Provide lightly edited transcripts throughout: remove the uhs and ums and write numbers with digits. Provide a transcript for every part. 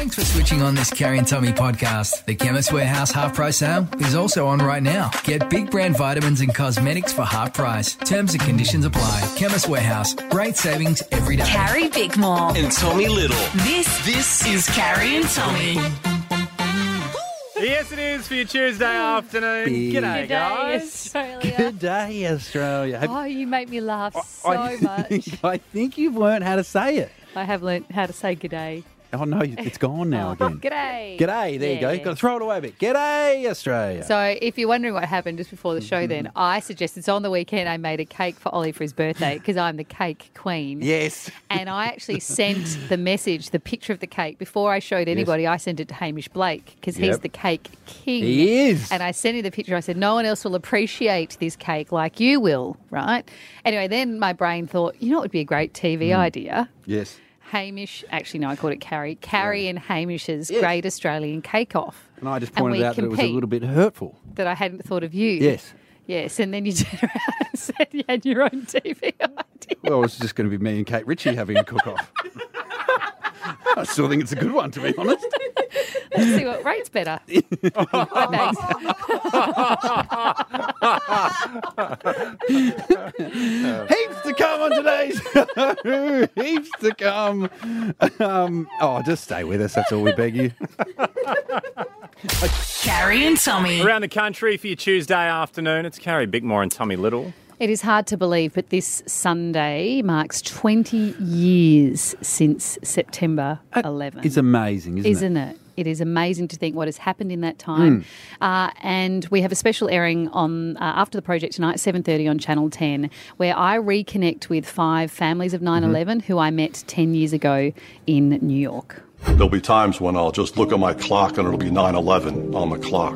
Thanks for switching on this Carrie and Tommy podcast. The Chemist Warehouse half price sale is also on right now. Get big brand vitamins and cosmetics for half price. Terms and conditions apply. Chemist Warehouse. Great savings every day. Carrie Bickmore. And Tommy Little. This is Carrie and Tommy. Yes, it is for your Tuesday afternoon. G'day, guys. Australia. Good day, Australia. Oh, you make me laugh so much. I think you've learned how to say it. I have learnt how to say g'day. Oh, no, it's gone now again. G'day. G'day, there you go. You've got to throw it away a bit. G'day, Australia. So if you're wondering what happened just before the show then, I suggested, so on the weekend I made a cake for Ollie for his birthday because I'm the cake queen. Yes. And I actually sent the message, the picture of the cake, before I showed anybody. I sent it to Hamish Blake because he's the cake king. He is. And I sent him the picture. I said, no one else will appreciate this cake like you will, right? Anyway, then my brain thought, you know what would be a great TV idea? Yes. Hamish, actually no, I called it Carrie. Carrie and Hamish's Great Australian Cake Off. And I just pointed out that it was a little bit hurtful. That I hadn't thought of you. Yes. Yes, and then you turned around and said you had your own TV idea. Well, it's just going to be me and Kate Ritchie having a cook-off. I still think it's a good one, to be honest. Let's see what rates better. Thanks. Heaps to come on today's show. Heaps to come. Just stay with us. That's all we beg you. Carrie and Tommy. Around the country for your Tuesday afternoon, it's Carrie Bickmore and Tommy Little. It is hard to believe, but this Sunday marks 20 years since September 11. It's amazing, isn't it? It is amazing to think what has happened in that time. And we have a special airing on after the project tonight, 7:30 on Channel 10, where I reconnect with 5 families of 9/11 who I met 10 years ago in New York. There'll be times when I'll just look at my clock and it'll be 9/11 on the clock,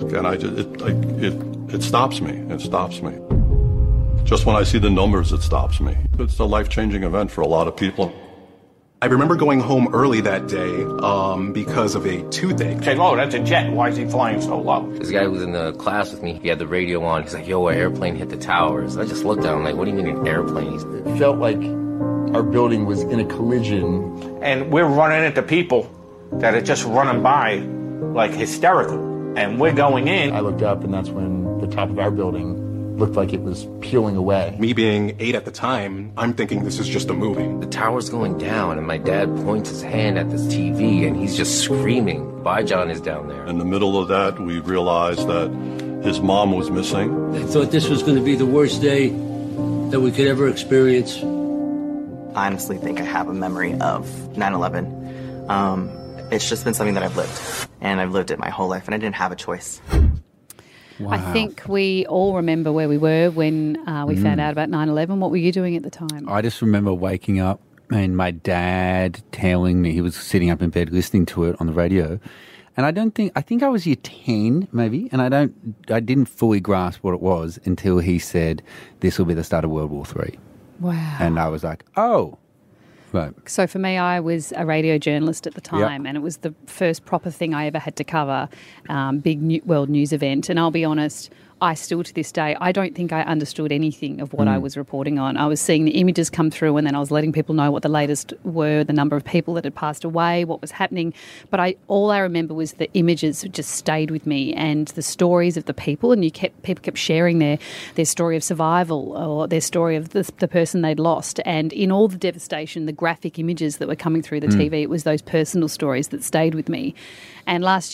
and it stops me. It stops me. Just when I see the numbers, it stops me. It's a life-changing event for a lot of people. I remember going home early that day because of a toothache. Say, oh, that's a jet. Why is he flying so low? This guy who was in the class with me, he had the radio on. He's like, yo, an airplane hit the towers. I just looked at him like, what do you mean an airplane? It felt like our building was in a collision. And we're running into people that are just running by like hysterical. And we're going in. I looked up and that's when the top of our building looked like it was peeling away. Me being 8 at the time, I'm thinking this is just a movie. The tower's going down, and my dad points his hand at this TV, and he's just screaming. Bijan is down there. In the middle of that, we realized that his mom was missing. I thought this was going to be the worst day that we could ever experience. I honestly think I have a memory of 9/11. It's just been something that I've lived, and I've lived it my whole life, and I didn't have a choice. Wow. I think we all remember where we were when we found out about 9/11. What were you doing at the time? I just remember waking up and my dad telling me, he was sitting up in bed listening to it on the radio. And I think I was year 10 maybe, and I didn't fully grasp what it was until he said, this will be the start of World War III. Wow. And I was like, oh. Right. So for me, I was a radio journalist at the time, and it was the first proper thing I ever had to cover, big world news event. And I'll be honest, I still to this day, I don't think I understood anything of what I was reporting on. I was seeing the images come through, and then I was letting people know what the latest were, the number of people that had passed away, what was happening. But all I remember was the images just stayed with me, and the stories of the people. And people kept sharing their story of survival or their story of the person they'd lost. And in all the devastation, the graphic images that were coming through the TV, it was those personal stories that stayed with me. And last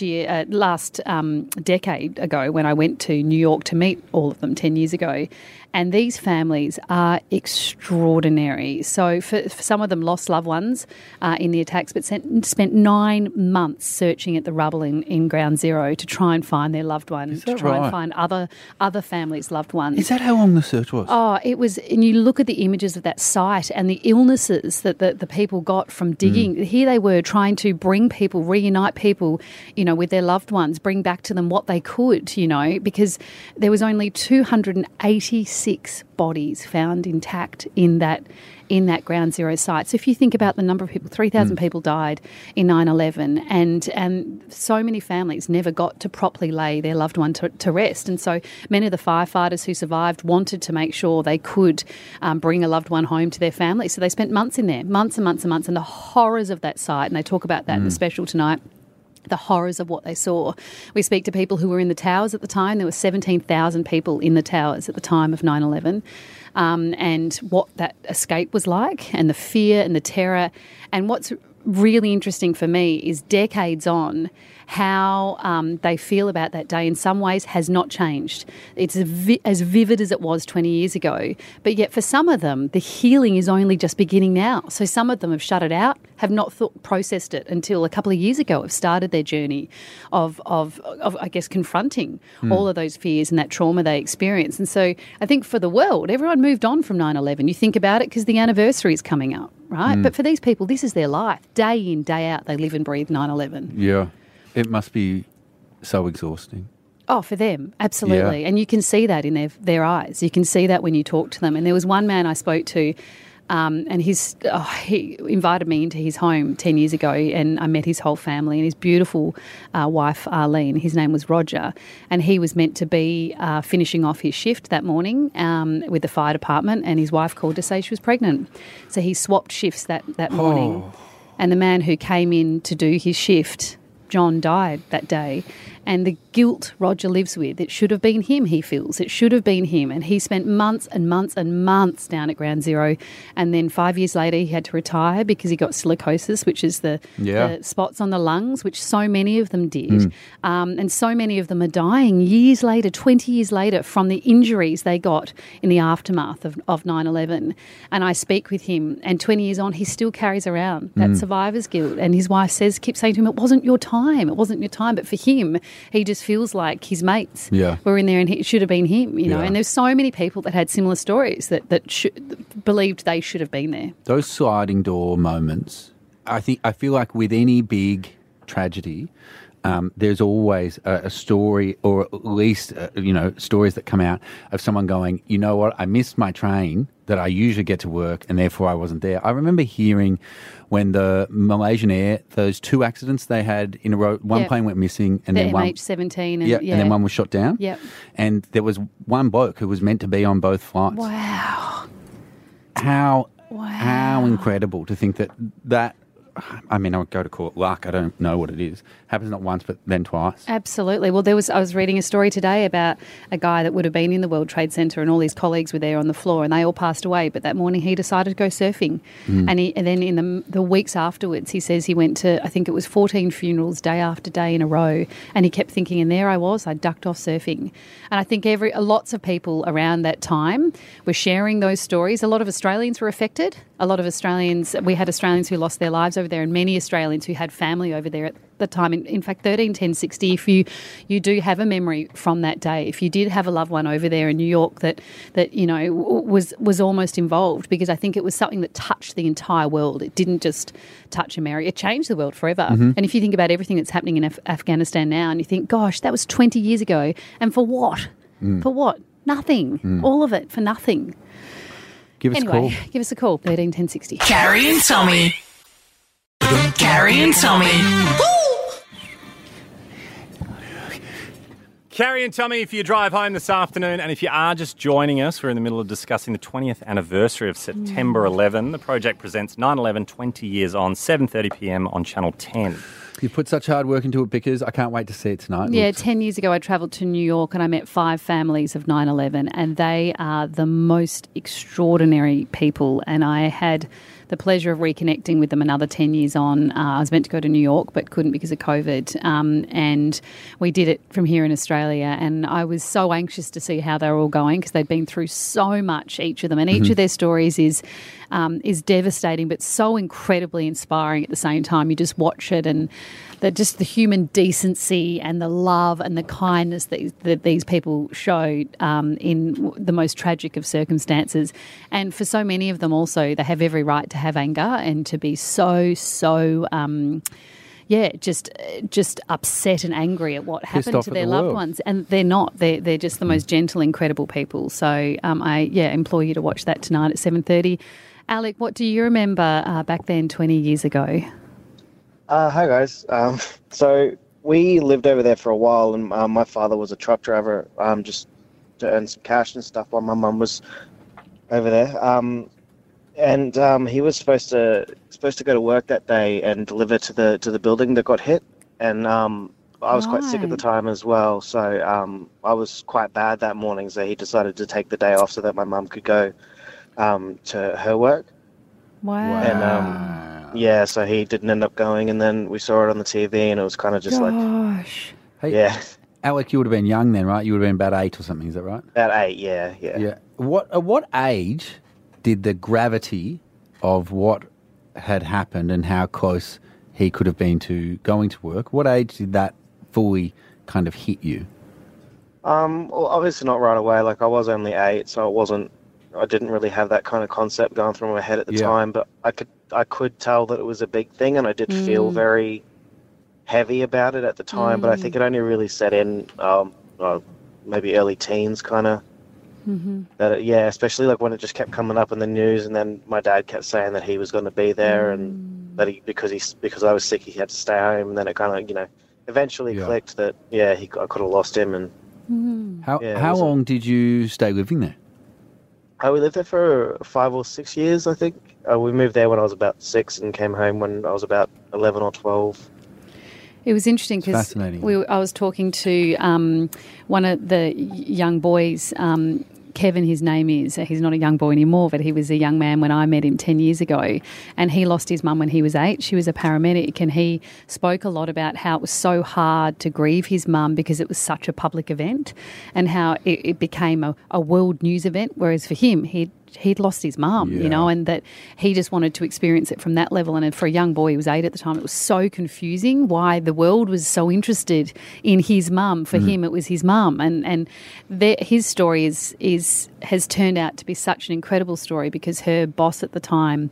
decade ago, when I went to New York to meet all of them 10 years ago, and these families are extraordinary. So for some of them lost loved ones in the attacks, but spent 9 months searching at the rubble in Ground Zero to try and find their loved one, to try and find other families' loved ones. Is that how long the search was? Oh, it was, and you look at the images of that site and the illnesses that the people got from digging. Here they were trying to bring people, reunite people, with their loved ones, bring back to them what they could, because there was only 286 bodies found intact in that Ground Zero site. So if you think about the number of people, 3,000 people died in 9/11, and so many families never got to properly lay their loved one to rest. And so many of the firefighters who survived wanted to make sure they could bring a loved one home to their family. So they spent months in there, months and months and months, and the horrors of that site, and they talk about that in the special tonight. the horrors of what they saw. We speak to people who were in the towers at the time. There were 17,000 people in the towers at the time of 9/11, and what that escape was like, and the fear and the terror. And what's really interesting for me is decades on, how they feel about that day in some ways has not changed. It's as vivid as it was 20 years ago, but yet for some of them, the healing is only just beginning now. So some of them have shut it out, have not processed it until a couple of years ago, have started their journey of I guess, confronting all of those fears and that trauma they experience. And so I think for the world, everyone moved on from 9/11. You think about it because the anniversary is coming up, right? But for these people, this is their life. Day in, day out, they live and breathe 9/11. Yeah. It must be so exhausting. Oh, for them, absolutely. Yeah. And you can see that in their eyes. You can see that when you talk to them. And there was one man I spoke to, and he invited me into his home 10 years ago, and I met his whole family and his beautiful wife, Arlene. His name was Roger, and he was meant to be finishing off his shift that morning with the fire department, and his wife called to say she was pregnant. So he swapped shifts that morning. And the man who came in to do his shift, John, died that day, and the guilt Roger lives with, it should have been him, he feels. It should have been him, and he spent months and months and months down at Ground Zero, and then 5 years later he had to retire because he got silicosis, which is the spots on the lungs, which so many of them did, and so many of them are dying years later, 20 years later, from the injuries they got in the aftermath of 9/11. And I speak with him, and 20 years on, he still carries around that survivor's guilt, and his wife keeps saying to him, it wasn't your time, but for him, he just feels like his mates were in there, and it should have been him, you know. And there's so many people that had similar stories that believed they should have been there. Those sliding door moments, I feel like with any big tragedy, there's always a story, or at least stories that come out of someone going, you know what, I missed my train that I usually get to work, and therefore I wasn't there. I remember hearing when the Malaysian Air, those two accidents they had in a row, one plane went missing, and the then MH17, and then one was shot down. Yep. And there was one bloke who was meant to be on both flights. Wow. How incredible to think that. I mean, I would go to call it luck. I don't know what it is. Happens not once, but then twice. Absolutely. Well, I was reading a story today about a guy that would have been in the World Trade Center, and all his colleagues were there on the floor, and they all passed away. But that morning, he decided to go surfing, and then in the weeks afterwards, he says he went to, I think it was 14 funerals, day after day in a row, and he kept thinking, and there I was, I ducked off surfing. And I think lots of people around that time were sharing those stories. A lot of Australians were affected. We had Australians who lost their lives over there, and many Australians who had family over there at the time. In fact, 13/10/60, if you do have a memory from that day, if you did have a loved one over there in New York that was almost involved, because I think it was something that touched the entire world. It didn't just touch America. It changed the world forever. And if you think about everything that's happening in Afghanistan now, and you think, gosh, that was 20 years ago, and for what? For what? Nothing. All of it for nothing. Give us a call. Give us a call, 13/10/60. Carrie and Tommy. Carrie and Tommy. Carrie and Tommy, if you drive home this afternoon, and if you are just joining us, we're in the middle of discussing the 20th anniversary of September 11. The project presents 9/11 20 years on, 7:30pm on Channel 10. You put such hard work into it, because I can't wait to see it tonight. Yeah, 10 years ago I travelled to New York and I met 5 families of 9/11, and they are the most extraordinary people, and I had the pleasure of reconnecting with them another 10 years on. I was meant to go to New York but couldn't because of COVID, and we did it from here in Australia, and I was so anxious to see how they were all going, because they'd been through so much, each of them, and each of their stories is devastating but so incredibly inspiring at the same time. You just watch it, and just the human decency and the love and the kindness that these people showed in the most tragic of circumstances. And for so many of them also, they have every right to have anger and to be so just upset and angry at what happened to their loved ones. And they're not. They're just the most gentle, incredible people. So I implore you to watch that tonight at 7:30. Alec, what do you remember back then 20 years ago? Hi, guys. So we lived over there for a while, and my father was a truck driver just to earn some cash and stuff while my mum was over there. And he was supposed to go to work that day and deliver to the building that got hit. and I was quite sick at the time as well. So I was quite bad that morning. So he decided to take the day off so that my mum could go to her work. Wow. And yeah, so he didn't end up going, and then we saw it on the TV, and it was kind of just Hey, yeah. Alec, you would have been young then, right? You would have been about 8 or something, is that right? About 8, yeah. Yeah. At what age did the gravity of what had happened and how close he could have been to going to work, what age did that fully kind of hit you? Well, obviously not right away. Like, I was only 8, so I didn't really have that kind of concept going through my head at the time, but I could tell that it was a big thing, and I did feel very heavy about it at the time, but I think it only really set in maybe early teens kind of. Especially like when it just kept coming up in the news, and then my dad kept saying that he was going to be there, and that because I was sick he had to stay home, and then it kind of eventually clicked that I could have lost him. And how long did you stay living there? We lived there for 5 or 6 years, I think. We moved there when I was about 6 and came home when I was about 11 or 12. It was interesting because I was talking to one of the young boys, Kevin, his name is. He's not a young boy anymore, but he was a young man when I met him 10 years ago, and he lost his mum when he was 8. She was a paramedic, and he spoke a lot about how it was so hard to grieve his mum because it was such a public event, and how it became a world news event, whereas for him, he'd lost his mum, and that he just wanted to experience it from that level. And for a young boy, he was 8 at the time, it was so confusing why the world was so interested in his mum. For him, it was his mum. And his story has turned out to be such an incredible story, because her boss at the time,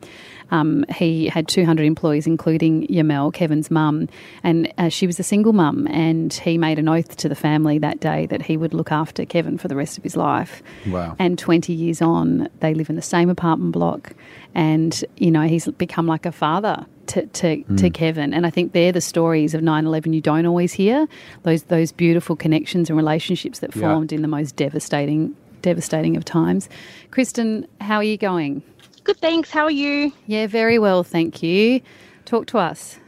he had 200 employees, including Yamel, Kevin's mum, and she was a single mum, and he made an oath to the family that day that he would look after Kevin for the rest of his life. Wow. And 20 years on, they live in the same apartment block, and he's become like a father to Kevin. And I think they're the stories of 9/11 you don't always hear, those beautiful connections and relationships that formed in the most devastating of times. Kristen, how are you going? Good, thanks. How are you? Yeah, very well, thank you. Talk to us.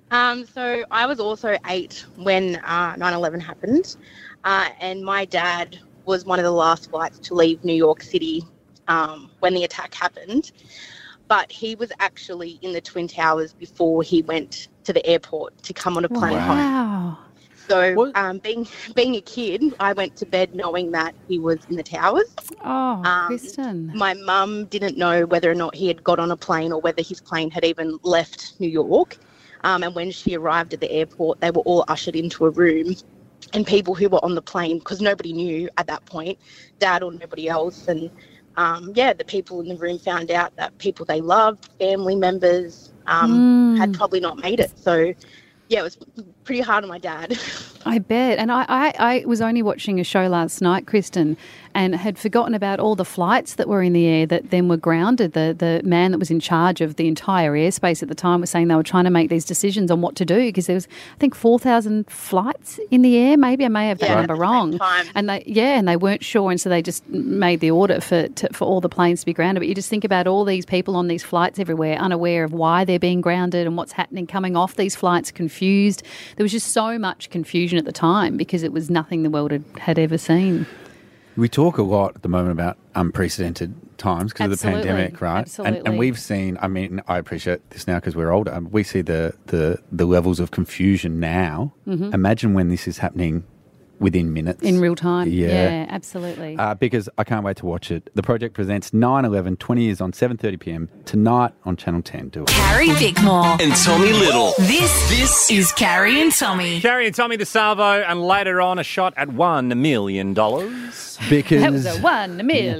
So I was also 8 when 9/11 happened, and my dad was one of the last flights to leave New York City when the attack happened. But he was actually in the Twin Towers before he went to the airport to come on a plane home. So being a kid, I went to bed knowing that he was in the towers. Oh, Kristen. My mum didn't know whether or not he had got on a plane or whether his plane had even left New York. And when she arrived at the airport, they were all ushered into a room. And people who were on the plane, because nobody knew at that point, Dad or nobody else. And, the people in the room found out that people they loved, family members, had probably not made it. So, it was pretty hard on my dad. I bet. And I was only watching a show last night, Kristen, and had forgotten about all the flights that were in the air that then were grounded. The man that was in charge of the entire airspace at the time was saying they were trying to make these decisions on what to do, because there was, I think, 4,000 flights in the air. Maybe I may have that number wrong. And they weren't sure, and so they just made the order for all the planes to be grounded. But you just think about all these people on these flights everywhere, unaware of why they're being grounded and what's happening, coming off these flights confused. There was just so much confusion at the time because it was nothing the world had ever seen. We talk a lot at the moment about unprecedented times because of the pandemic, right? Absolutely. And we've seen, I appreciate this now because we're older, we see the levels of confusion now. Mm-hmm. Imagine when this is happening within minutes. In real time. Yeah, absolutely. Because I can't wait to watch it. The project presents 9/11, 20 years on, 7:30 p.m. tonight on Channel 10. Do it. Carrie Bickmore and Tommy Little. This is Carrie and Tommy. Carrie and Tommy the Salvo, and later on a shot at $1 million. Because that was a $1 million.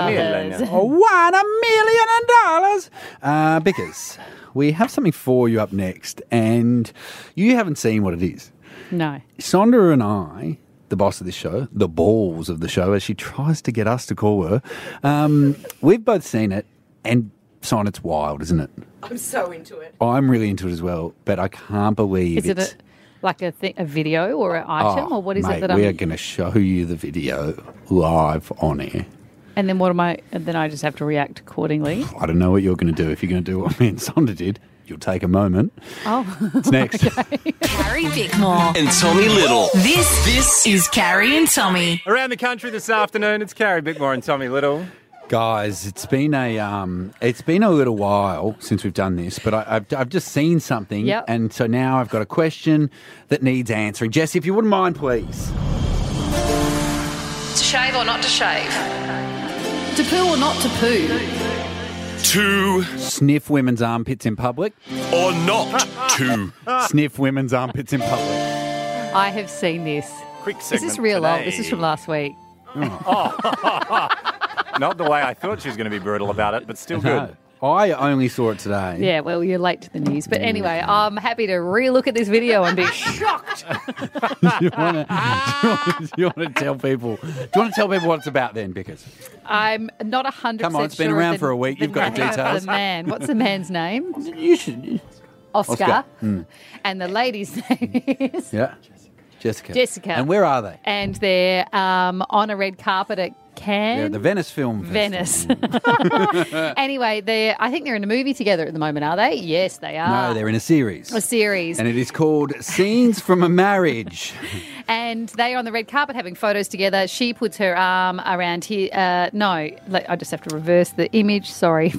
$1 million. Because we have something for you up next, and you haven't seen what it is. No. Sondra and I, the boss of this show, the balls of the show, as she tries to get us to call her, we've both seen it, and Son, it's wild, isn't it? I'm so into it. I'm really into it as well, but I can't believe Is it a video or an item, or what is it that we are going to show you the video live on air. And then what am I? And then I just have to react accordingly. I don't know what you're going to do. If you're going to do what me and Sondra did, you'll take a moment. Oh, it's next. Okay. Carrie Bickmore. And Tommy Little. This is Carrie and Tommy. Around the country this afternoon, it's Carrie Bickmore and Tommy Little. Guys, it's been a little while since we've done this, but I've just seen something, and so now I've got a question that needs answering. Jess, if you wouldn't mind, please. To shave or not to shave? To poo or not to poo? To sniff women's armpits in public or not to sniff women's armpits in public. I have seen this. Quick Is segment this real today. old? This is from last week. Not the way I thought she was going to be brutal about it, but still good. No, I only saw it today. Yeah, well, you're late to the news. But anyway, I'm happy to re-look at this video and be shocked. Do you want to tell people? Do you want to tell people what it's about then, Bickers? I'm not 100% Come on, it's been sure around of for a week. You've got the name of details. The man. What's the man's name? You should. Oscar. Mm. And the lady's name is Yeah. Jessica. Jessica. And where are they? And they're on a red carpet at Cannes. Yeah, the Venice Film Festival. Venice. Anyway, I think they're in a movie together at the moment, are they? Yes, they are. No, they're in a series. A serise. And it is called Scenes from a Marriage. And they are on the red carpet having photos together. She puts her arm around here. I just have to reverse the image. Sorry.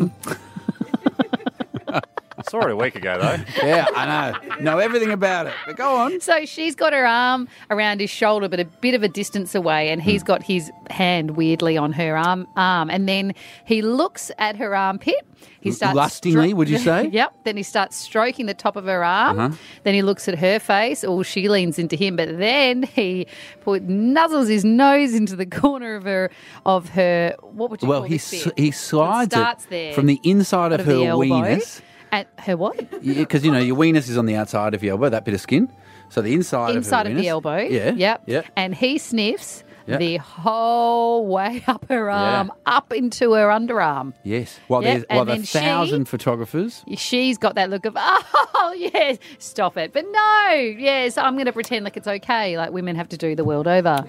Saw it a week ago, though. Yeah, I know everything about it. But go on. So she's got her arm around his shoulder, but a bit of a distance away, and he's got his hand weirdly on her arm. And then he looks at her armpit. He starts lustingly, would you say? Yep. Then he starts stroking the top of her arm. Uh-huh. Then he looks at her face. Oh, she leans into him, but then he nuzzles his nose into the corner of her. What would you call this bit? He slides It starts it there, from the inside of her the elbow. weenus. At her what? Because, your weenus is on the outside of your elbow, that bit of skin. So the inside of Inside her of weenus. the elbow. Yeah. Yep. Yeah. And he sniffs Yeah. the whole way up her arm, up into her underarm. Yes. While Yeah, there's and the then 1,000 photographers. She's got that look of, oh, yes, stop it. But no, yes, I'm going to pretend like it's okay, like women have to do the world over.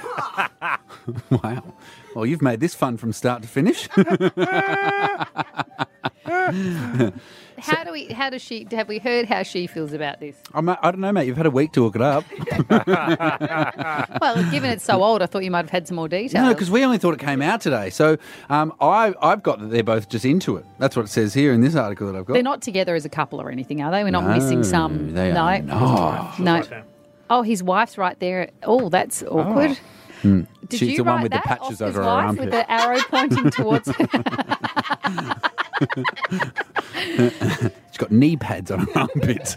Wow. Well, you've made this fun from start to finish. Have we heard how she feels about this? I don't know, mate. You've had a week to look it up. Well, given it's so old, I thought you might have had some more details. No, because we only thought it came out today. So I've got that they're both just into it. That's what it says here in this article that I've got. They're not together as a couple or anything, are they? We're not missing some. They are not. No. Oh, his wife's right there. Oh, that's awkward. Mm. Did She's you the one write with that? the patches Oscar's over her wife armpit. with the arrow pointing towards her. She's got knee pads on her armpits.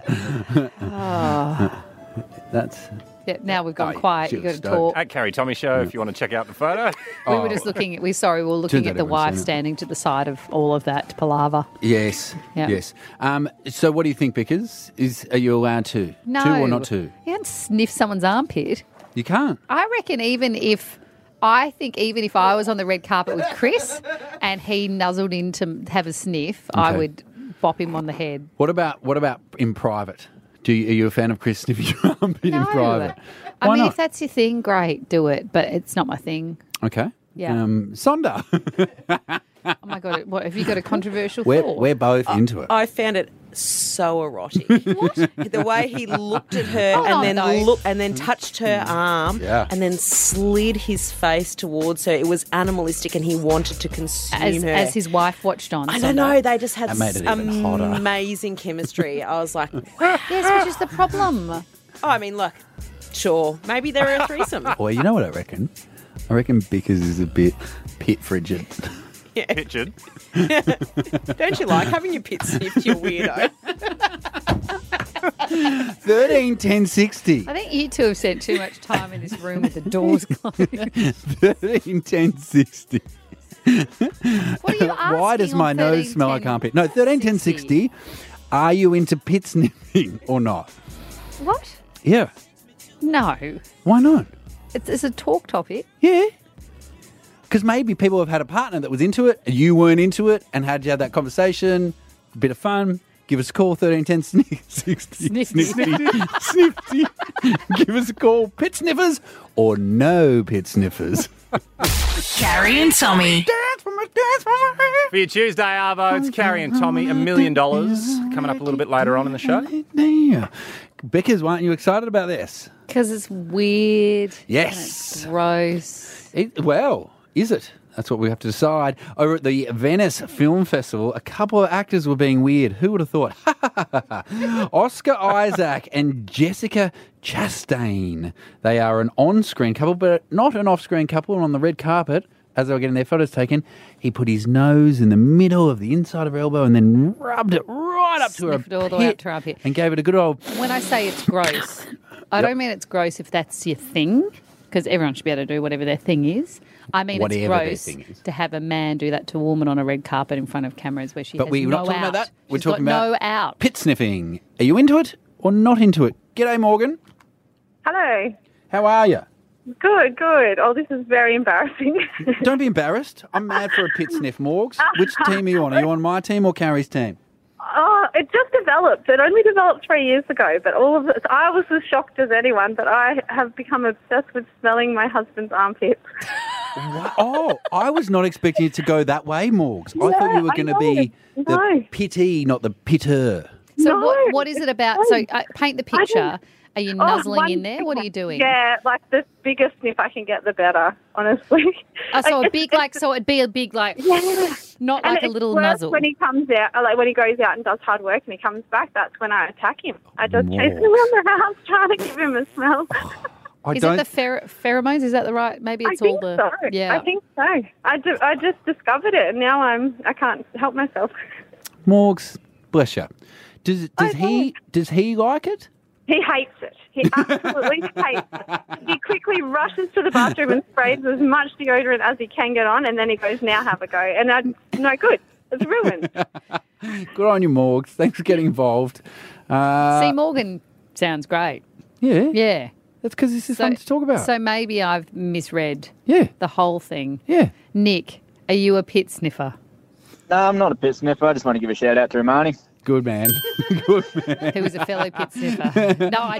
That's. Yeah, now we've gone quiet. You've got to talk. At Carrie Tommy Show, if you want to check out the photo. We were just looking at. We were looking at the wife standing to the side of all of that palaver. Yes. Yeah. Yes. So what do you think, Bickers? Are you allowed to? No. To or not to? You can't sniff someone's armpit. You can't. I reckon even if I was on the red carpet with Chris and he nuzzled in to have a sniff, I would bop him on the head. What about in private? Are you a fan of Chris sniffing your armpit in private? Why not? If that's your thing, great, do it. But it's not my thing. Okay. Yeah. Sonder. Oh my God! What have you got a controversial thought? We're both into it. I found it so erotic. What? The way he looked at her and then touched her arm and then slid his face towards her. It was animalistic, and he wanted to consume her as his wife watched on. I don't know. They just had That made it even hotter. amazing chemistry. I was like, yes, which is the problem. Oh, I mean, look, sure, maybe they're a threesome. Well, you know what I reckon? I reckon Bickers is a bit pit frigid. Yeah. Pitchard. Don't you like having your pit sniffed, you weirdo? 13 10 60. I think you two have spent too much time in this room with the doors closed. 13 10 60. What are you asking? Why does my nose smell like armpit? No, 13 10 60. Are you into pit sniffing or not? What? Yeah. No. Why not? It's a talk topic. Yeah. Because maybe people have had a partner that was into it, and you weren't into it, and had you had that conversation, a bit of fun. Give us a call, 13 10 60. Snifty. Give us a call. Pit sniffers or no pit sniffers? Carrie and Tommy. For your Tuesday, Arvo, it's Carrie and Tommy, $1 million coming up a little bit later on in the show. Yeah. Bickers, aren't you excited about this? Because it's weird. Yes. And it's gross. Well, is it? That's what we have to decide. Over at the Venice Film Festival, a couple of actors were being weird. Who would have thought? Oscar Isaac and Jessica Chastain. They are an on-screen couple, but not an off-screen couple. And on the red carpet, as they were getting their photos taken, he put his nose in the middle of the inside of her elbow and then rubbed it right up to her Sniffed it all the way up to her armpit. and gave it a good old... When I say it's gross, I don't mean it's gross if that's your thing, because everyone should be able to do whatever their thing is. I mean, Whatever it's their gross thing is. to have a man do that to a woman on a red carpet in front of cameras where she But has we're no not talking out. about that. We're She's talking got about no out. pit sniffing. Are you into it or not into it? G'day, Morgan. Hello. How are you? Good, good. Oh, this is very embarrassing. Don't be embarrassed. I'm mad for a pit sniff, Morgs. Which team are you on? Are you on my team or Carrie's team? Oh, it just developed. It only developed 3 years ago, but all of it, I was as shocked as anyone, but I have become obsessed with smelling my husband's armpits. Oh, I was not expecting it to go that way, Morgs. I thought you were going to be the pittee, not the pitter. So what is it about? So paint the picture. Are you nuzzling in there? What are you doing? Yeah, like the bigger sniff I can get, the better, honestly. So it'd be a big, like, not And like a it's little worse nuzzle. when he comes out, like when he goes out and does hard work and he comes back, that's when I attack him. I just chase him around the house trying to give him a smell. Is it the pheromones? Is that the right? Maybe it's I think all the. so. Yeah. I think so. I just discovered it, and now I can't help myself. Morgs, bless you. Does he like it? He hates it. He absolutely hates it. He quickly rushes to the bathroom and sprays as much deodorant as he can get on, and then he goes, "Now have a go." And no good. It's ruined. Good on you, Morgs. Thanks for getting involved. See, Morgan sounds great. Yeah. Yeah. That's because this is fun to talk about. So maybe I've misread the whole thing. Yeah. Nick, are you a pit sniffer? No, I'm not a pit sniffer. I just want to give a shout out to Romani. Good man. Good man. Who was a fellow pit sniffer? No, I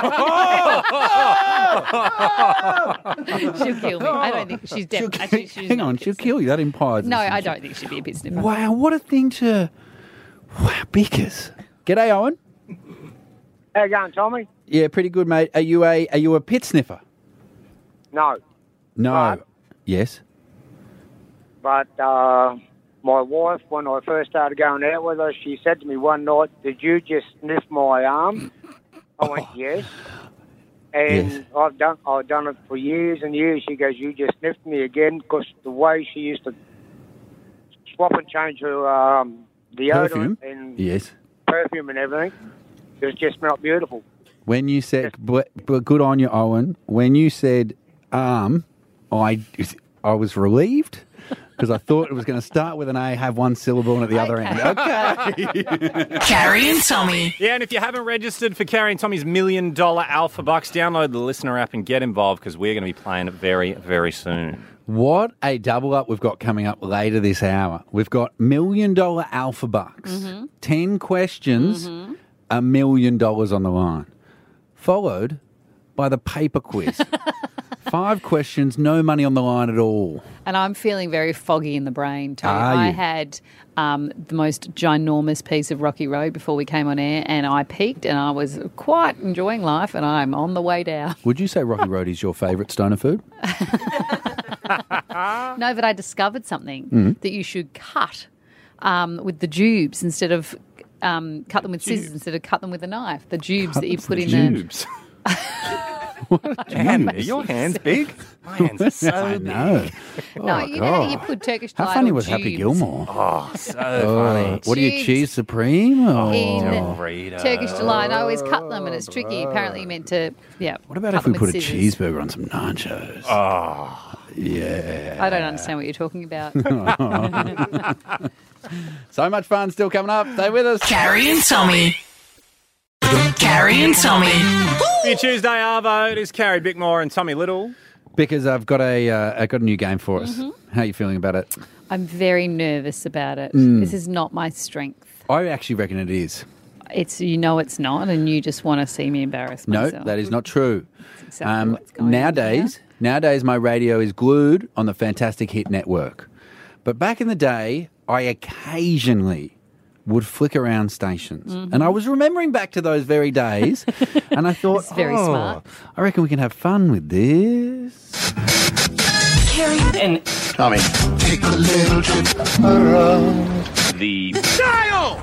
don't. She'll kill me. I don't think she's dead. Actually, she's Hang on, she'll kill you. That implies. No, I don't think she'd be a pit sniffer. Wow, what a thing to. Wow, Bickers. G'day, Owen. How you going, Tommy? Yeah, pretty good, mate. Are you a pit sniffer? No. No. Yes. But my wife, when I first started going out with her, she said to me one night, "Did you just sniff my arm?" I went, "Yes." And Yes. I've done it for years and years. She goes, "You just sniffed me again," because the way she used to swap and change her deodorant Perfume? and Yes. perfume and everything, it just smelled beautiful. When you said, but good on you, Owen. When you said I was relieved because I thought it was going to start with an A, have one syllable, and at the other end. Okay. Carrie and Tommy. Yeah, and if you haven't registered for Carrie and Tommy's $1 Million Alpha Bucks, download the Listener app and get involved because we're going to be playing it very, very soon. What a double up we've got coming up later this hour. We've got $1 Million Alpha Bucks. 10 questions, $1 million on the line. Followed by the paper quiz. 5 questions, no money on the line at all. And I'm feeling very foggy in the brain, too. Are I you? had the most ginormous piece of Rocky Road before we came on air, and I peaked, and I was quite enjoying life, and I'm on the way down. Would you say Rocky Road is your favourite stoner food? No, but I discovered something that you should cut with the jubes instead of cut them with scissors instead of cut them with a knife. The jubes that you put in Tubes. Man, are your hands big? My hands are so I big. know. No, you know how you put Turkish delight How funny or was Happy jubes Gilmore? Oh, so funny. What are you, Tubes. Cheese Supreme? Or? in Dorito. Turkish delight. I always cut them, and it's tricky. Apparently, you meant to What about cut if we them put a with scissors. cheeseburger on some nachos? Oh. Yeah. I don't understand what you're talking about. So much fun still coming up. Stay with us. Carrie and Tommy. Carrie and Tommy. For your Tuesday Arvo, it is Carrie Bickmore and Tommy Little. Because I've got a new game for us. How are you feeling about it? I'm very nervous about it. Mm. This is not my strength. I actually reckon it is. It's it's not, and you just want to see me embarrass No, myself. that is not true. exactly what's going on Nowadays, Nowadays, my radio is glued on the Fantastic Hit network. But back in the day, I occasionally would flick around stations. Mm-hmm. And I was remembering back to those very days, and I thought, It's very smart. I reckon we can have fun with this. Carrie and Tommy. take a little trip around The dial.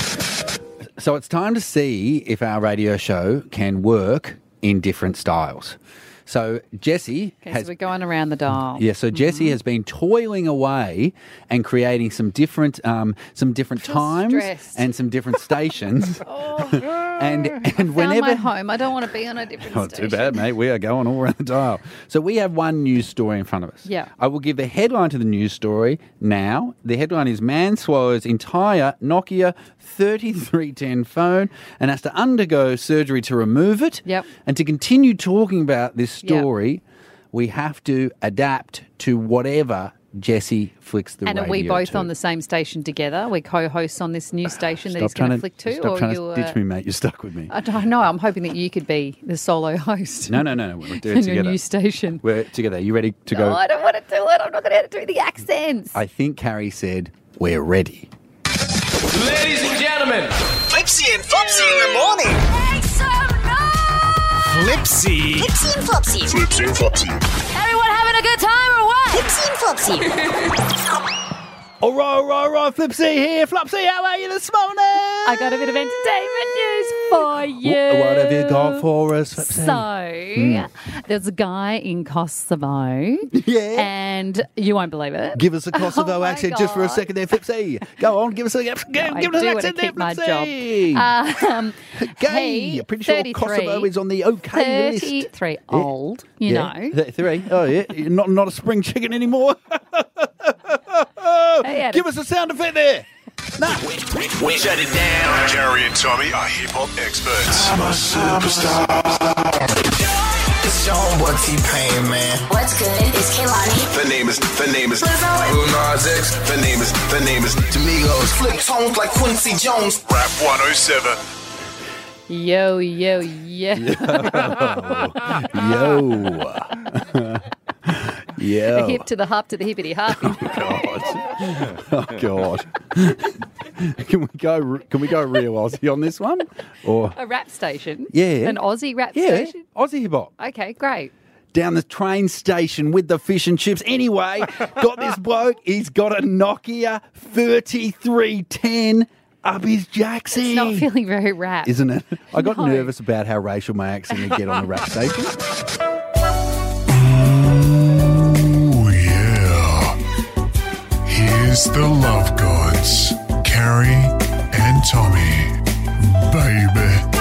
So it's time to see if our radio show can work in different styles. So Jessie Okay, has... so we're going around the dial. Yeah, so Jessie has been toiling away and creating some different times stressed. and some different stations. and Found whenever my home. I don't want to be on a different Oh, station. too bad, mate. We are going all around the dial. So we have one news story in front of us. Yeah. I will give the headline to the news story now. The headline is Man swallows entire Nokia 3310 phone and has to undergo surgery to remove it. Yep. And to continue talking about this story, we have to adapt to whatever Jessie flicks the And radio are we both to. on the same station together? We're co-hosts on this new station that Stop he's going to trying flick to? Stop trying you, to ditch me, mate. You're stuck with me. I don't know. I'm hoping that you could be the solo host. No. We're doing it in together. your new station. We're together. You ready to go? No, I don't want to do it. I'm not going to do the accents. I think Carrie said, we're ready. Ladies and gentlemen, Flipsy and Flopsy in the morning. Make some noise. Flipsy. Flipsy and Flopsy. Flipsy and Flopsy. Everyone having a good time or what? Flipsy and Flopsy. All right, Flipsy here. Flopsy, how are you this morning? I got a bit of entertainment news for you. What have you got for us, Flipsy? So, there's a guy in Kosovo. Yeah. And you won't believe it. Give us a Kosovo Oh my accent just for a God. second there, Flipsy. Go on, give us a I give us do an want to accent there, keep my Flipsy. job. Gay. He, I'm pretty sure 33, Kosovo is on the okay list. 33 old, you know. 33. Oh, yeah. You're not a spring chicken anymore. Give us a sound effect there. We shut it down. Carrie and Tommy are hip hop experts. I'm a superstar. It's your homeboy T-Pain, man. What's good? It's Kehlani. The name is Lizzo. Lil Nas X. The name is Domingos. Flip tones like Quincy Jones. Rap 107. Yo. Yo. The hip to the hop to the hippity hop. Oh God. Can we go real Aussie on this one? Or A rap station? Yeah. An Aussie rap yeah, station? Aussie hip hop. Okay, great. Down the train station with the fish and chips. Anyway, got this bloke. He's got a Nokia 3310 up his jacksie. It's not feeling very rap. Isn't it? I got No. nervous about how racial my accent would get on the rap station. Oh, yeah. Here's the Love Gods, Carrie and Tommy. Baby.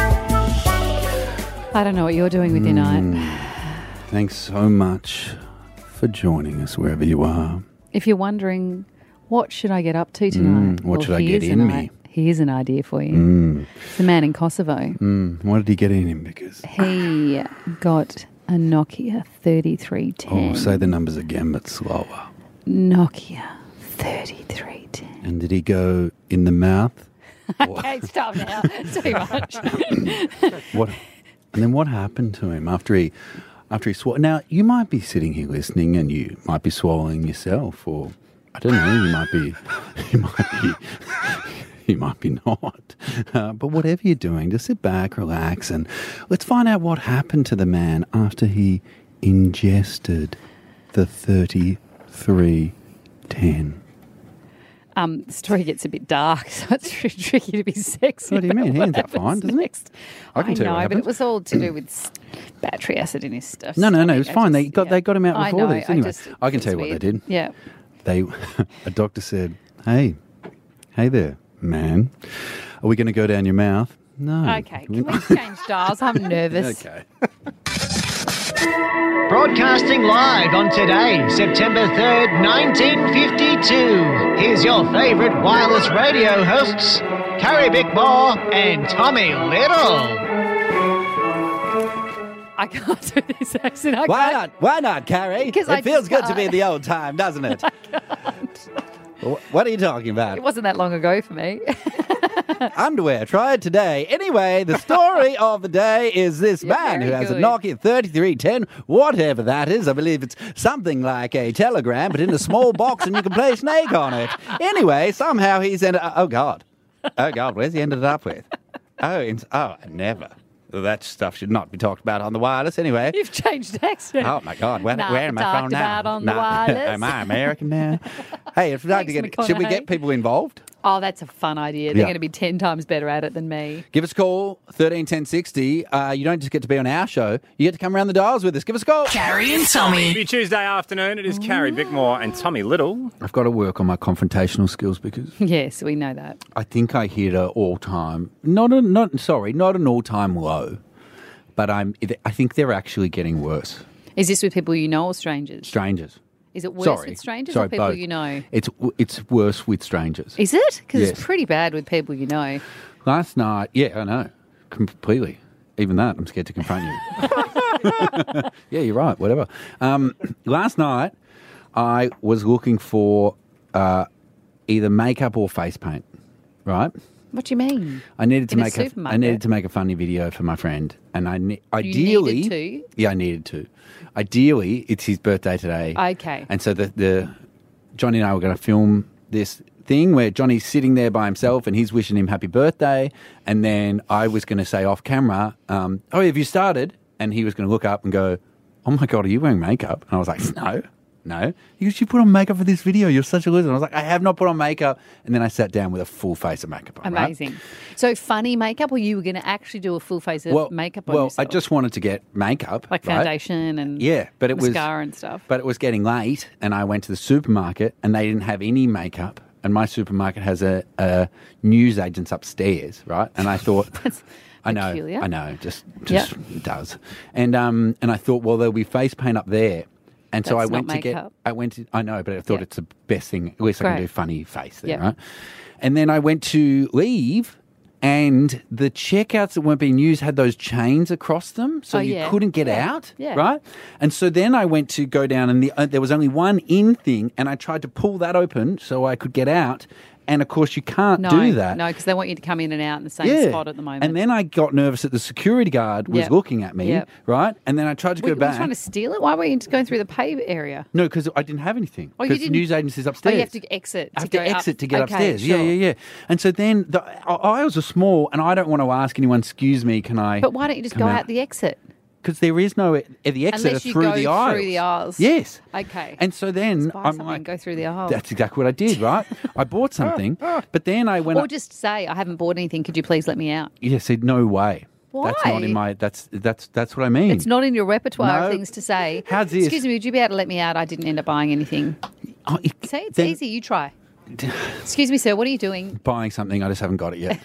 I don't know what you're doing with your night. Thanks so much for joining us wherever you are. If you're wondering, what should I get up to tonight? what should I get here's in an me? Here's an idea for you. The man in Kosovo. What did he get in him? Because He got a Nokia 3310. say the numbers again, but slower. Nokia 3310. And did he go in the mouth? Okay, stop now. Too much. What? And then what happened to him after he swallowed? Now you might be sitting here listening, and you might be swallowing yourself, or I don't know. You might be not. But whatever you're doing, just sit back, relax, and let's find out what happened to the man after he ingested the 3310. The story gets a bit dark, so it's really tricky to be sexy. What do you mean? He about ends up what fine, happens doesn't he? next. I can tell you what know, but happens. it was all to do with battery acid in his stuff. No, it was fine. They got him out I before know, this. Anyway, I can it's tell you what they weird. did. Yeah. A doctor said, "Hey there, man. Are we going to go down your mouth?" No. Okay, can we change dials? I'm nervous. Okay. Broadcasting live on today, September 3rd, 1952. Here's your favourite wireless radio hosts, Carrie Bickmore and Tommy Little. I can't do this accent. Why not? Why not, Carrie? Because I It feels just good to be in the old time, doesn't it? What are you talking about? It wasn't that long ago for me. underwear. Try it today. Anyway, the story of the day is this man who has a Nokia 3310, whatever that is. I believe it's something like a telegram, but in a small box, and you can play Snake on it. Anyway, somehow he's ended. Oh God, where's he ended up with? Never. Well, that stuff should not be talked about on the wireless anyway. You've changed accent. Oh, my God. Where am I talked from now? about on the wireless. Am I American now? Hey, if we'd like to should we get people involved? Oh, that's a fun idea. They're going to be 10 times better at it than me. Give us a call, 131060. You don't just get to be on our show. You get to come around the dials with us. Give us a call. Carrie and Tommy. Every Tuesday afternoon, it is Carrie Bickmore and Tommy Little. I've got to work on my confrontational skills because... Yes, we know that. I think I hit an all-time... Not an all-time low, but I think they're actually getting worse. Is this with people you know or strangers? Strangers. Is it worse with strangers or people both. you know? It's worse with strangers. Is it? Because Yes. it's pretty bad with people you know. Last night, I know, completely. Even that, I'm scared to confront you. Yeah, you're right, whatever. Last night, I was looking for either makeup or face paint, right? What do you mean? I needed to In a make supermarket? I needed to make a funny video for my friend, and ideally, needed to? Yeah, I needed to. Ideally, it's his birthday today. Okay. And so the Johnny and I were going to film this thing where Johnny's sitting there by himself and he's wishing him happy birthday, and then I was going to say off camera, "Oh, have you started?" And he was going to look up and go, "Oh my God, are you wearing makeup?" And I was like, No. He goes, "You put on makeup for this video. You're such a loser." And I was like, "I have not put on makeup." And then I sat down with a full face of makeup on. Amazing. Right? So funny makeup, or you were going to actually do a full face of makeup on yourself? I just wanted to get makeup. Like right? foundation and but it mascara and stuff. But it was getting late, and I went to the supermarket, and they didn't have any makeup. And my supermarket has a news agents upstairs, right? And I thought... I know, just it does. And I thought, well, there'll be face paint up there. And so I went I know, but I thought it's the best thing. At least I can do funny face there, right? And then I went to leave, and the checkouts that weren't being used had those chains across them, so you couldn't get out, right? And so then I went to go down, and there was only one in thing, and I tried to pull that open so I could get out. And, of course, you can't do that. No, because they want you to come in and out in the same spot at the moment. And then I got nervous that the security guard was looking at me, right? And then I tried to go back. Were you trying to steal it? Why were you going through the pay area? No, because I didn't have anything. Oh, you Because didn't? news agency's upstairs. Oh, you have to exit I to have go to exit up. to get Okay, upstairs. sure. Yeah. And so then the aisles are small, and I don't want to ask anyone, "Excuse me, can I..." But why don't you just go out the exit? Because there is no the exit Unless you through go the aisles. through the aisles. Yes. Okay. And so then Buy I'm something like, and go through the aisles. that's exactly what I did, right? I bought something, but then I went Or up. just say, "I haven't bought anything. Could you please let me out?" Yeah, said no way. Why? That's not in my. That's what I mean. It's not in your repertoire No. of things to say. How's this? Excuse me, would you be able to let me out? I didn't end up buying anything. See, it's easy. You try. Excuse me, sir, what are you doing? Buying something, I just haven't got it yet.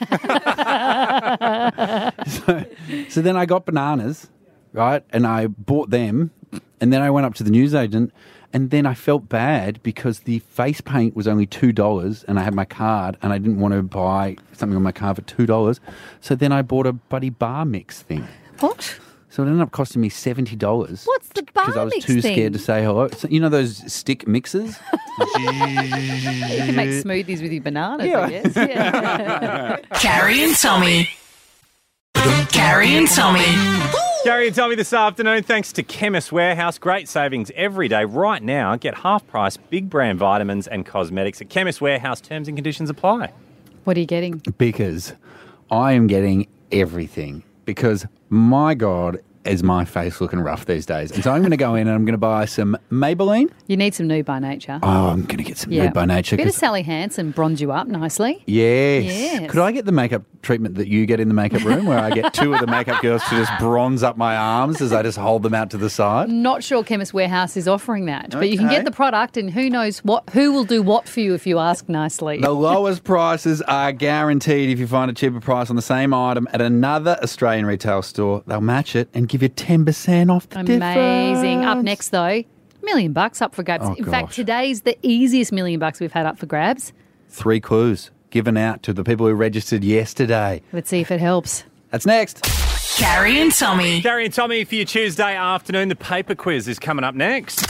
so then I got bananas, right? And I bought them, and then I went up to the newsagent, and then I felt bad because the face paint was only $2, and I had my card, and I didn't want to buy something on my card for $2. So then I bought a buddy bar mix thing. What? So it ended up costing me $70. What's the bar Because I was mix too thing? scared to say hello. So, you know those stick mixers? You can make smoothies with your bananas, I guess. Yeah. Carrie and Tommy. Carrie and Tommy. Carrie and Tommy this afternoon, thanks to Chemist Warehouse. Great savings every day. Right now, get half price big brand vitamins and cosmetics at Chemist Warehouse. Terms and conditions apply. What are you getting? Because I am getting everything. Because, my God, is my face looking rough these days. And so I'm going to go in and I'm going to buy some Maybelline. You need some Nude by Nature. Oh, I'm going to get some Nude by Nature. Bit of Sally Hansen bronze you up nicely. Yes. Could I get the makeup treatment that you get in the makeup room where I get two of the makeup girls to just bronze up my arms as I just hold them out to the side? Not sure Chemist Warehouse is offering that, but you can get the product and who knows who will do what for you if you ask nicely. The lowest prices are guaranteed. If you find a cheaper price on the same item at another Australian retail store, they'll match it and give you 10% off the difference. Amazing. Up next, though, $1 million up for grabs. Oh, in gosh. fact, today's the easiest $1 million we've had up for grabs. 3 clues given out to the people who registered yesterday. Let's see if it helps. That's next. Carrie and Tommy. Carrie and Tommy for your Tuesday afternoon. The paper quiz is coming up next.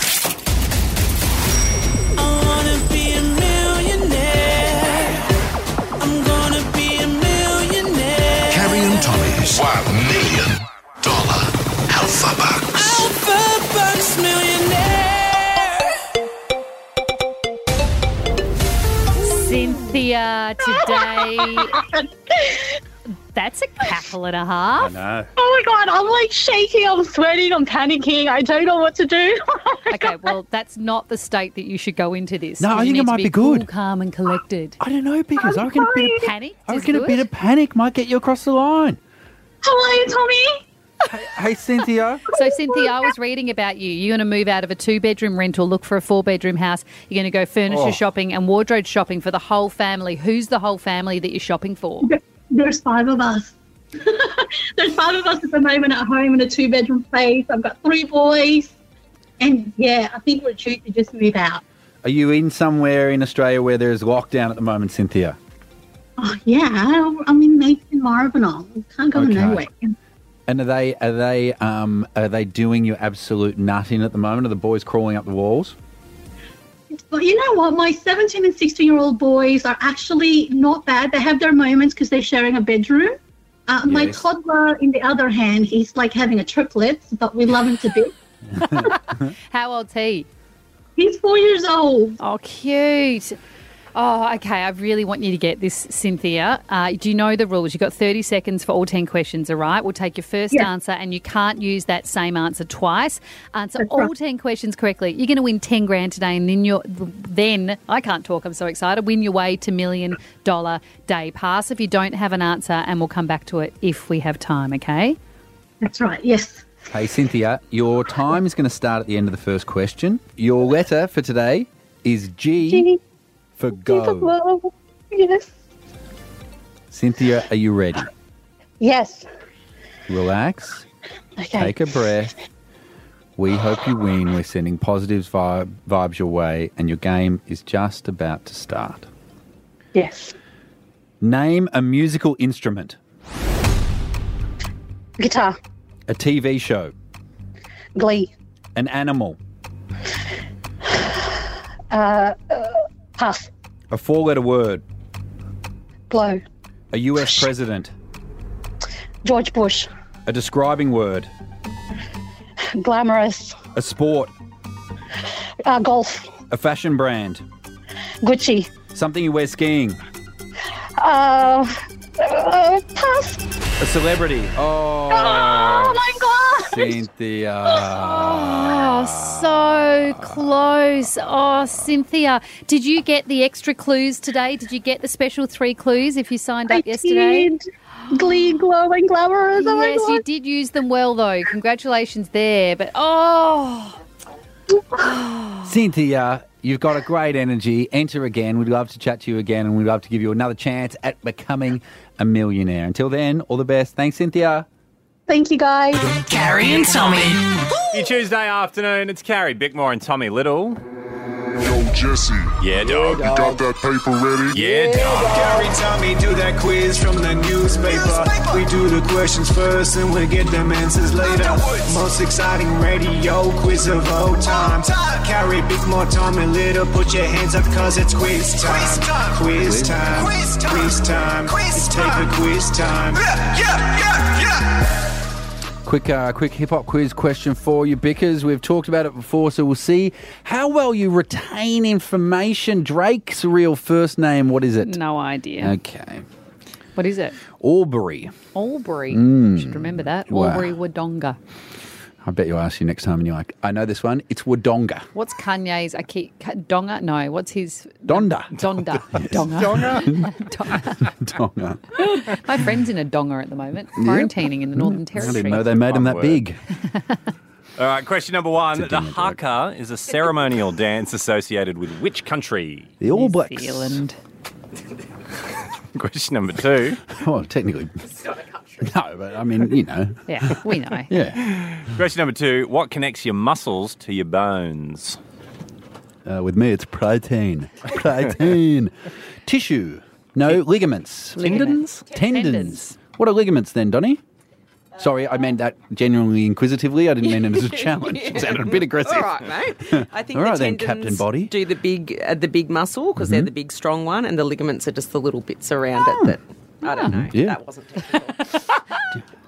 I wanna be a millionaire. I'm gonna be a $1 million Alpha Bucks. Alpha Bucks millionaire. Cynthia, today. That's a cackle and a half. I know. Oh my God, I'm like shaking, I'm sweating, I'm panicking, I don't know what to do. Okay, well, that's not the state that you should go into this. No, I You think need it to might be be good. Cool, calm and collected. I don't know, because I reckon a bit of Panic I is reckon a good. bit of panic might get you across the line. Hello, Tommy. Hey, Cynthia. So, Cynthia, I was reading about you. You're going to move out of a 2-bedroom rental, look for a 4-bedroom house. You're going to go furniture shopping and wardrobe shopping for the whole family. Who's the whole family that you're shopping for? There's 5 of us. There's 5 of us at the moment at home in a 2-bedroom place. I've got 3 boys. And, yeah, I think we're due to just move out. Are you in somewhere in Australia where there's lockdown at the moment, Cynthia? Oh, yeah. I'm in Mason Maribyrnong. Can't go nowhere. And are they doing you absolute nutting at the moment? Are the boys crawling up the walls? But you know what? My 17 and 16-year-old boys are actually not bad. They have their moments because they're sharing a bedroom. My toddler, in the other hand, he's like having a triplet, but we love him to bits. How old's he? He's 4 years old. Oh, cute. Oh, okay. I really want you to get this, Cynthia. Do you know the rules? You've got 30 seconds for all 10 questions, all right? We'll take your first answer, and you can't use that same answer twice. Answer all 10 questions correctly. You're going to win 10 grand today, and then I can't talk, I'm so excited, win your way to $1 million day pass if you don't have an answer, and we'll come back to it if we have time, okay? That's right, yes. Hey, Cynthia, your time is going to start at the end of the first question. Your letter for today is G. For go. Yes. Cynthia, are you ready? Yes. Relax. Okay. Take a breath. We hope you win. We're sending positive vibes your way, and your game is just about to start. Yes. Name a musical instrument. Guitar. A TV show. Glee. An animal. Pass. A 4-letter word. Blow. A US president. George Bush. A describing word. Glamorous. A sport. Golf. A fashion brand. Gucci. Something you wear skiing. Pass. A celebrity. Oh my God. Cynthia. Oh, so close. Oh, Cynthia, did you get the extra clues today? Did you get the special 3 clues if you signed up yesterday? Did. Glee, glow, and glamorous. Oh yes, you did use them well, though. Congratulations there. But, Cynthia, you've got a great energy. Enter again. We'd love to chat to you again, and we'd love to give you another chance at becoming a millionaire. Until then, all the best. Thanks, Cynthia. Thank you, guys. Carrie and Tommy. Your Tuesday afternoon, it's Carrie Bickmore and Tommy Little. Yo, Jesse. Yeah, dog. You got that paper ready? Yeah, dog. Carrie, Tommy, do that quiz from the newspaper. We do the questions first and we get them answers later. Most exciting radio quiz of all time. Carrie Bickmore, Tommy Little, put your hands up cause it's quiz time. Quiz time. Quiz time. It's paper quiz time. Quick hip-hop quiz question for you, Bickers. We've talked about it before, so we'll see how well you retain information. Drake's real first name, what is it? No idea. Okay. What is it? Albury. Albury. Should remember that. Wow. Albury Wodonga. I bet you'll ask you next time and you're like, I know this one. It's Wodonga. What's Kanye's? Donga? No. What's his? Donda. Donda. Donga. My friend's in a donga at the moment, quarantining in the Northern I Territory. didn't know they made him that big. All right, question number 1. The haka is a ceremonial dance associated with which country? The All Blacks. New Zealand. Question number 2. Well, technically. No, but I mean, you know. Yeah, we know. Yeah. Question number 2. What connects your muscles to your bones? With me, it's protein. Protein. Tissue. No, ligaments. Tendons. What are ligaments then, Donnie? Sorry, I meant that genuinely inquisitively. I didn't mean it as a challenge. It sounded a bit aggressive. All right, mate. I think All right, the then, tendons Captain Body. do the big muscle because they're the big strong one, and the ligaments are just the little bits around it that I don't know. Yeah. That wasn't technical.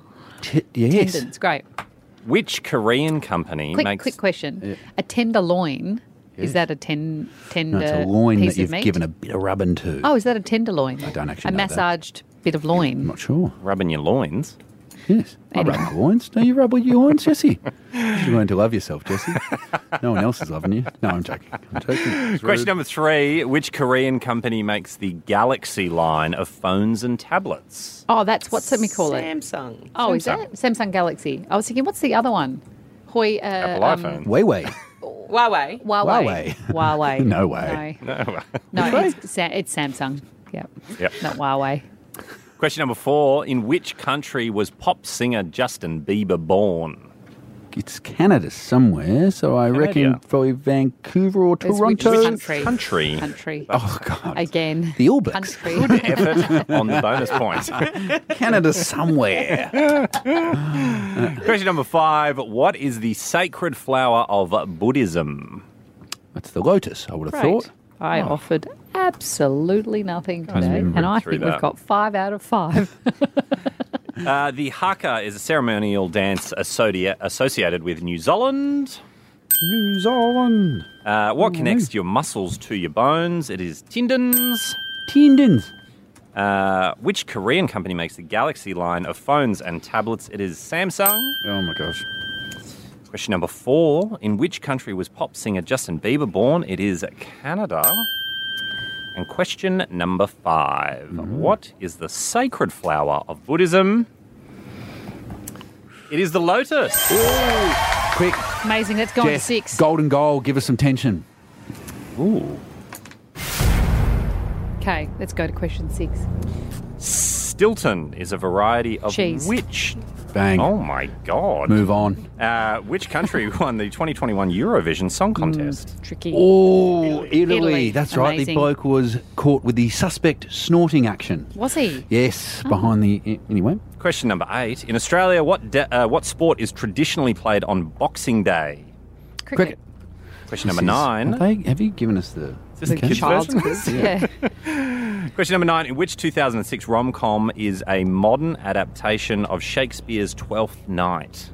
Yes. Tendons, great. Which Korean company makes... Quick question. A tenderloin, is that a tender No, it's a loin piece that of you've meat? given a bit of rubbing to. Oh, is that a tenderloin? I don't actually A know that. massaged bit of loin. I'm not sure. Rubbing your loins? Yes. I rub my loins. Don't you rub with your loins, Jesse? You're going to love yourself, Jesse. No one else is loving you. No, I'm joking. It's Question rude. number 3. Which Korean company makes the Galaxy line of phones and tablets? Oh, that's what's let me call it? Samsung. Oh, is that Samsung Galaxy? I was thinking, what's the other one? Apple iPhone. Huawei. Huawei. Huawei. No way. No, it's Samsung. Yep. Not Huawei. Question number 4. In which country was pop singer Justin Bieber born? It's Canada somewhere, so I reckon probably Vancouver or Toronto. Country. Oh, God. Again. The All Blacks. Country. Good effort on the bonus point. Canada somewhere. Question number 5. What is the sacred flower of Buddhism? That's the lotus, I would have Great. thought. I offered absolutely nothing Guys, today, we've and I through think we've that. got 5 out of 5. The haka is a ceremonial dance associated with New Zealand. New Zealand. What connects your muscles to your bones? It is tendons. Tendons. Which Korean company makes the Galaxy line of phones and tablets? It is Samsung. Oh, my gosh. Question number 4. In which country was pop singer Justin Bieber born? It is Canada. And question number 5. What is the sacred flower of Buddhism? It is the lotus. Quick. Amazing. Let's go on to Jess, 6. golden goal. Give us some tension. Ooh. Okay, let's go to question 6. Stilton is a variety of Cheese. which... Bang. Oh, my God. Move on. Which country won the 2021 Eurovision Song Contest? Tricky. Oh, Italy. That's right. The Amazing. bloke was caught with the suspect snorting action. Was he? Yes, behind the... Anyway. Question number 8. In Australia, what sport is traditionally played on Boxing Day? Cricket. Question number 9. Have you given us the... Is this the kids' version? Yeah. Question number 9. In which 2006 rom-com is a modern adaptation of Shakespeare's Twelfth Night?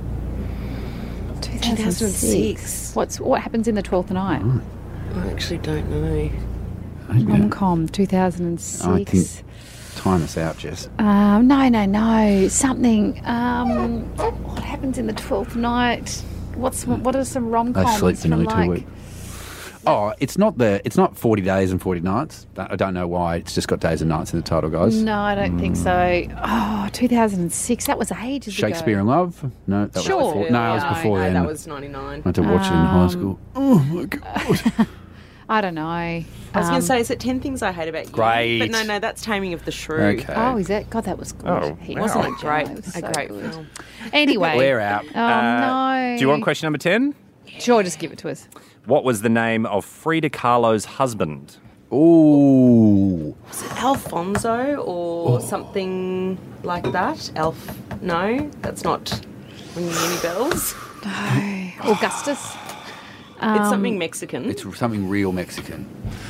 2006. What happens in the 12th night? I actually don't know. Rom-com, 2006. I think... Time us out, Jess. No. Something. What happens in the 12th night? What are some rom-coms? They sleep for from, nearly like, 2 weeks. Oh, it's not 40 days and 40 nights. I don't know why. It's just got days and nights in the title, guys. No, I don't think so. Oh, 2006. That was ages Shakespeare ago. in Love? No, that Sure. was before. No, it was before then. That was 99. I had to watch it in high school. Oh my god. I don't know. I was going to say, is it 10 Things I Hate About You? Great. But no, that's Taming of the Shrew. Okay. Oh, is that? God, that was good. Oh, wow. Wasn't it great? It was A so great good. film. Anyway. We're out. Oh, no. Do you want question number 10? Sure, just give it to us. What was the name of Frida Kahlo's husband? Ooh. Was it Alfonso or something like that? No, that's not ringing any bells. No. Augustus. It's something Mexican. It's something real Mexican.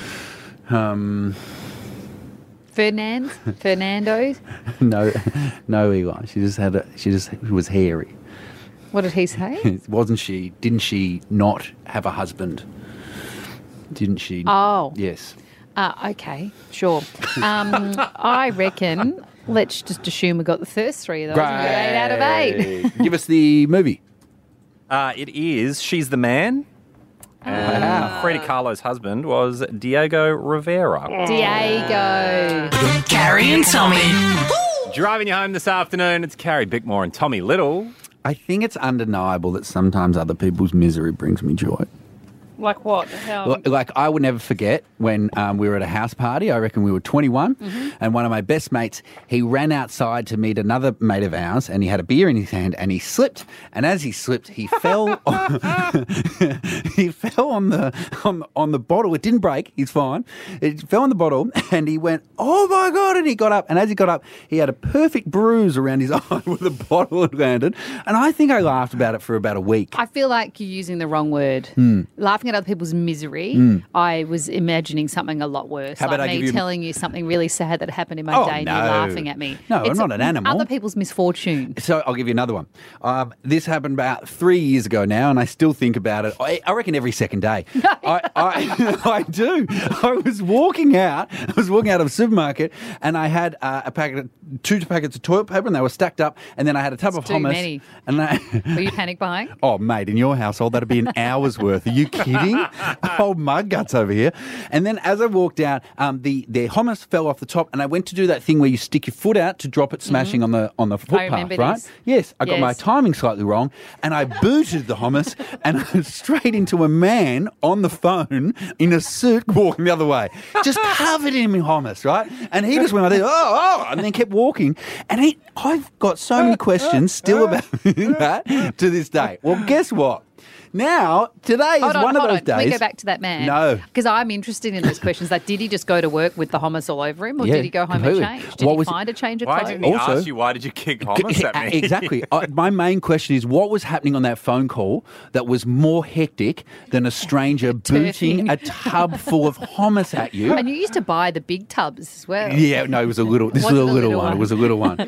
Fernando. No, Eli. She just was hairy. What did he say? Wasn't she? Didn't she not have a husband? Didn't she? Oh. Yes. Okay, sure. I reckon, let's just assume we got the first 3 of those. Great. We got 8 out of 8. Give us the movie. It is She's the Man. Frida Kahlo's husband was Diego Rivera. Diego. Carrie and Tommy. Driving you home this afternoon, it's Carrie Bickmore and Tommy Little. I think it's undeniable that sometimes other people's misery brings me joy. Like what? Like, I would never forget when we were at a house party. I reckon we were 21, and one of my best mates, he ran outside to meet another mate of ours, and he had a beer in his hand, and he slipped. And as he slipped, he fell. He fell on the bottle. It didn't break. He's fine. It fell on the bottle, and he went, "Oh my god!" And he got up, and as he got up, he had a perfect bruise around his eye where the bottle had landed. And I think I laughed about it for about a week. I feel like you're using the wrong word. Laughing at other people's misery, I was imagining something a lot worse. How about like I me give you- telling you something really sad that happened in my day and you're laughing at me. No, I'm not an animal. Other people's misfortune. So I'll give you another one. This happened about 3 years ago now, and I still think about it. I reckon every second day. I do. I was walking out of a supermarket, and I had two packets of toilet paper, and they were stacked up. And then I had a tub of too hummus. many. And Were you panic buying? Oh, mate, in your household, that'd be an hour's worth. Are you kidding? Oh, mud guts over here. And then as I walked out, the hummus fell off the top, and I went to do that thing where you stick your foot out to drop it smashing on the footpath, remember right? this. Yes, I got my timing slightly wrong, and I booted the hummus and straight into a man on the phone in a suit walking the other way, just covered him in hummus, right? And he just went like this, and then kept walking. And I've got so many questions still about that to this day. Well, guess what? Now, today is one of those days. Can we go back to that man? No. Because I'm interested in those questions. Like, did he just go to work with the hummus all over him, or Yeah, did he go home completely. and change? Did he find a change of Why clothes? didn't he ask you, why did you kick hummus at me? Exactly. My main question is, what was happening on that phone call that was more hectic than a stranger booting a tub full of hummus at you? And you used to buy the big tubs as well. Yeah, no, it was a little. This was a little one. It was a little one.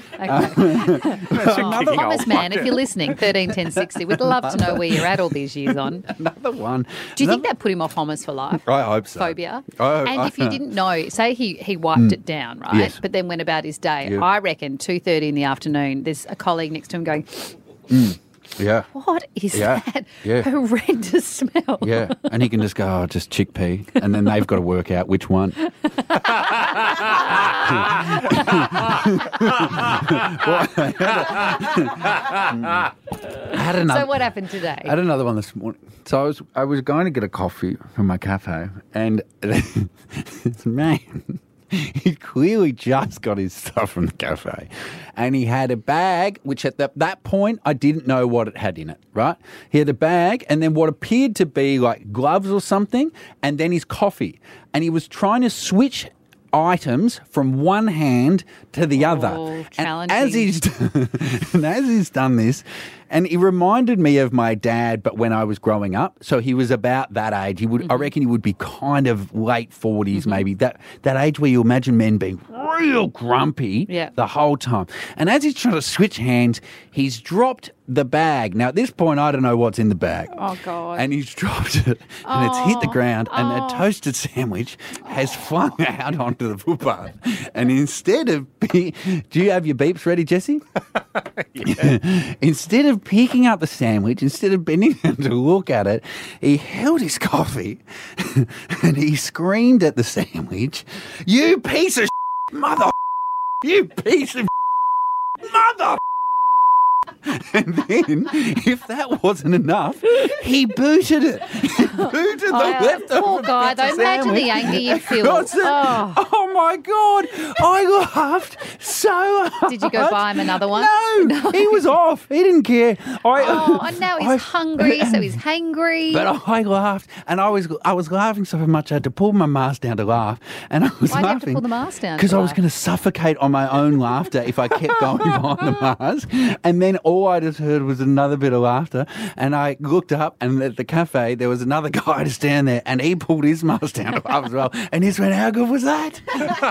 Hummus man, if you're listening, 131060, we'd love to know where you're at all these years on. Another one. Do you think that put him off hummus for life? I hope so. Phobia? Oh, And if you didn't know, say he wiped it down, right? Yes. But then went about his day. Yeah. I reckon 2:30 in the afternoon, there's a colleague next to him going, Yeah. what is that Yeah. horrendous smell? Yeah, and he can just go, just chickpea, and then they've got to work out which one. I had another. So what happened today? I had another one this morning. So I was going to get a coffee from my cafe, and this man, he clearly just got his stuff from the cafe, and he had a bag, which at that point I didn't know what it had in it, right? He had a bag and then what appeared to be like gloves or something, and then his coffee. And he was trying to switch items from one hand to the other. And as he's done this, and he reminded me of my dad, but when I was growing up. So he was about that age. He would, I reckon, he would be kind of late 40s, maybe that age where you imagine men being real grumpy the whole time. And as he's trying to switch hands, he's dropped the bag. Now at this point, I don't know what's in the bag. Oh God! And he's dropped it, and it's hit the ground, and a toasted sandwich has flung out onto the footpath. And instead of do you have your beeps ready, Jesse? Instead of picking up the sandwich, instead of bending down to look at it, he held his coffee and he screamed at the sandwich, "You piece of mother! You piece of mother!" And then, if that wasn't enough, he booted it. He booted the leftover poor guy, pizza though. Imagine sandwich the anger you feel. across it. Oh my God! I laughed so hard. Did you go buy him another one? No, he was off. He didn't care. And now he's hungry, so he's hangry. But I laughed, and I was laughing so much I had to pull my mask down to laugh, and I was Why'd you have to laughing pull the mask down? because I was going to suffocate on my own laughter if I kept going behind the mask. And then all I just heard was another bit of laughter, and I looked up, and at the cafe there was another guy to stand there, and he pulled his mask down to laugh as well, and he just went, "How good was that?"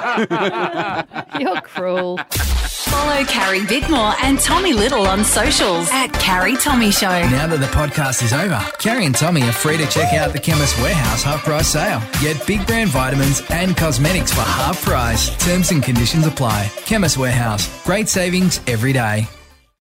You're cruel. Follow Carrie Bickmore and Tommy Little on socials at Carrie Tommy Show. Now that the podcast is over, Carrie and Tommy are free to check out the Chemist Warehouse half-price sale. Get big brand vitamins and cosmetics for half price. Terms and conditions apply. Chemist Warehouse. Great savings every day.